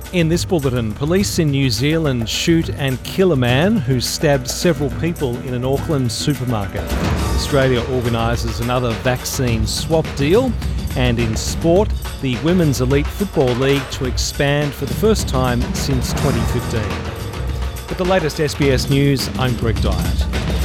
In this bulletin, police in New Zealand shoot and kill a man who stabbed several people in an Auckland supermarket. Australia organises another vaccine swap deal. And in sport, the Women's Elite Football League to expand for the first time since 2015. With the latest SBS News, I'm Greg Dyett.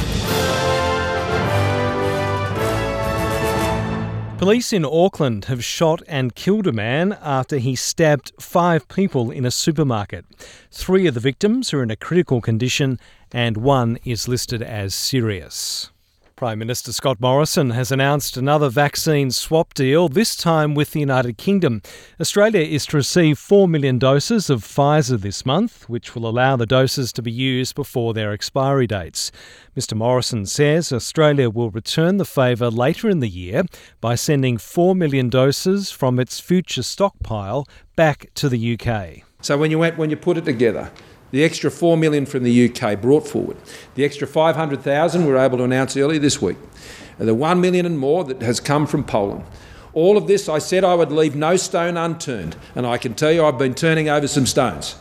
Police in Auckland have shot and killed a man after he stabbed 5 people in a supermarket. 3 of the victims are in a critical condition and 1 is listed as serious. Prime Minister Scott Morrison has announced another vaccine swap deal, this time with the United Kingdom. Australia is to receive 4 million doses of Pfizer this month, which will allow the doses to be used before their expiry dates. Mr Morrison says Australia will return the favour later in the year by sending 4 million doses from its future stockpile back to the UK. So when you put it together, the extra 4 million from the UK brought forward, the extra 500,000 we were able to announce earlier this week, and the 1 million and more that has come from Poland. All of this, I said I would leave no stone unturned, and I can tell you I've been turning over some stones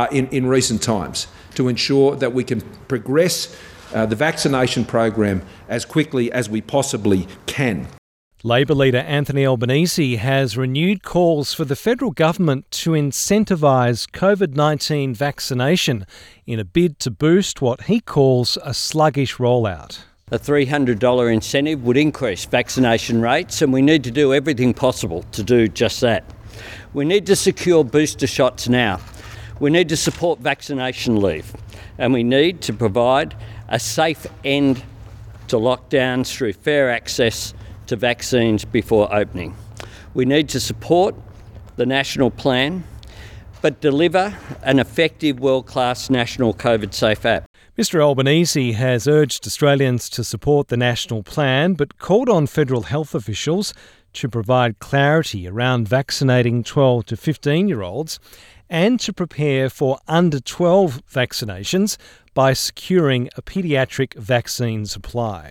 in recent times to ensure that we can progress the vaccination program as quickly as we possibly can. Labor leader Anthony Albanese has renewed calls for the federal government to incentivise COVID-19 vaccination in a bid to boost what he calls a sluggish rollout. A $300 incentive would increase vaccination rates, and we need to do everything possible to do just that. We need to secure booster shots now. We need to support vaccination leave, and we need to provide a safe end to lockdowns through fair access to vaccines before opening. We need to support the national plan, but deliver an effective world-class national COVID safe app. Mr Albanese has urged Australians to support the national plan, but called on federal health officials to provide clarity around vaccinating 12 to 15-year-olds and to prepare for under 12 vaccinations by securing a paediatric vaccine supply.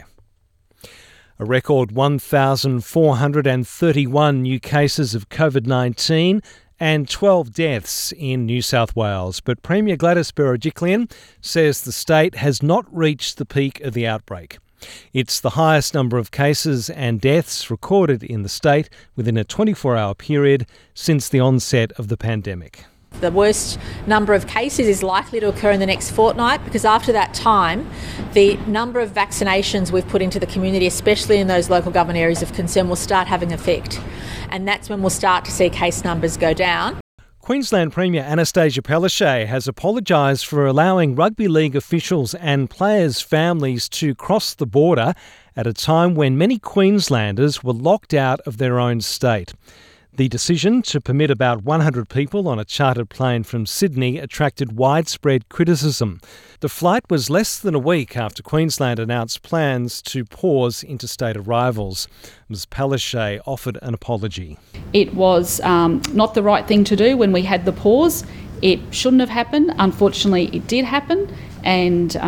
A record 1,431 new cases of COVID-19 and 12 deaths in New South Wales. But Premier Gladys Berejiklian says the state has not reached the peak of the outbreak. It's the highest number of cases and deaths recorded in the state within a 24-hour period since the onset of the pandemic. The worst number of cases is likely to occur in the next fortnight because after that time, the number of vaccinations we've put into the community, especially in those local government areas of concern, will start having effect. And that's when we'll start to see case numbers go down. Queensland Premier Anastasia Palaszczuk has apologised for allowing rugby league officials and players' families to cross the border at a time when many Queenslanders were locked out of their own state. The decision to permit about 100 people on a chartered plane from Sydney attracted widespread criticism. The flight was less than a week after Queensland announced plans to pause interstate arrivals. Ms Palaszczuk offered an apology. It was not the right thing to do when we had the pause. It shouldn't have happened. Unfortunately, it did happen, and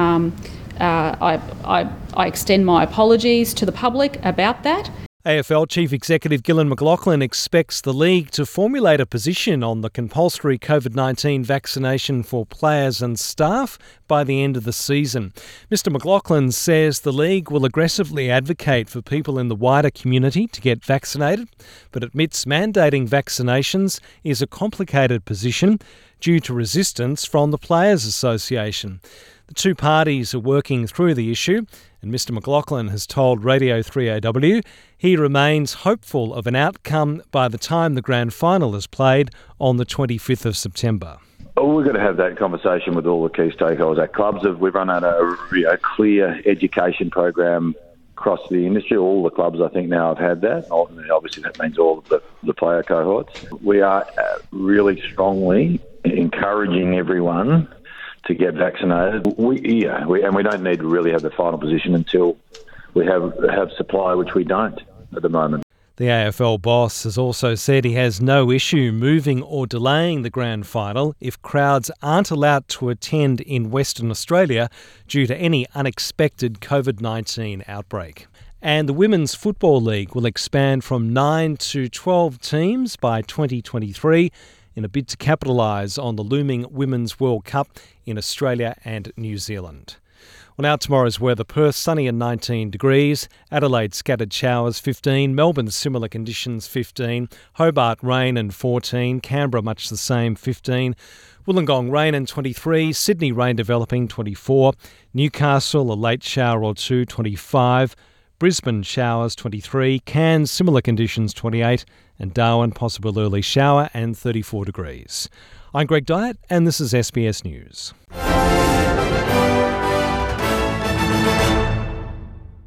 I extend my apologies to the public about that. AFL Chief Executive Gillon McLachlan expects the league to formulate a position on the compulsory COVID-19 vaccination for players and staff by the end of the season. Mr McLachlan says the league will aggressively advocate for people in the wider community to get vaccinated, but admits mandating vaccinations is a complicated position due to resistance from the Players Association. The two parties are working through the issue, and Mr McLachlan has told Radio 3AW he remains hopeful of an outcome by the time the grand final is played on the 25th of September. We've got to have that conversation with all the key stakeholders. Our clubs we've run out a clear education program across the industry. All the clubs, I think, now have had that. Obviously, that means all of the player cohorts. We are really strongly encouraging everyone to get vaccinated. We don't need to really have the final position until we have supply, which we don't at the moment. The AFL boss has also said he has no issue moving or delaying the grand final if crowds aren't allowed to attend in Western Australia due to any unexpected COVID-19 outbreak. And the Women's Football League will expand from 9 to 12 teams by 2023, in a bid to capitalise on the looming Women's World Cup in Australia and New Zealand. Well, now tomorrow's weather: Perth sunny and 19 degrees, Adelaide scattered showers 15, Melbourne similar conditions 15, Hobart rain and 14, Canberra much the same 15, Wollongong rain and 23, Sydney rain developing 24, Newcastle a late shower or two 25, Brisbane showers 23, Cairns similar conditions 28, and Darwin possible early shower and 34 degrees. I'm Greg Dyett and this is SBS News.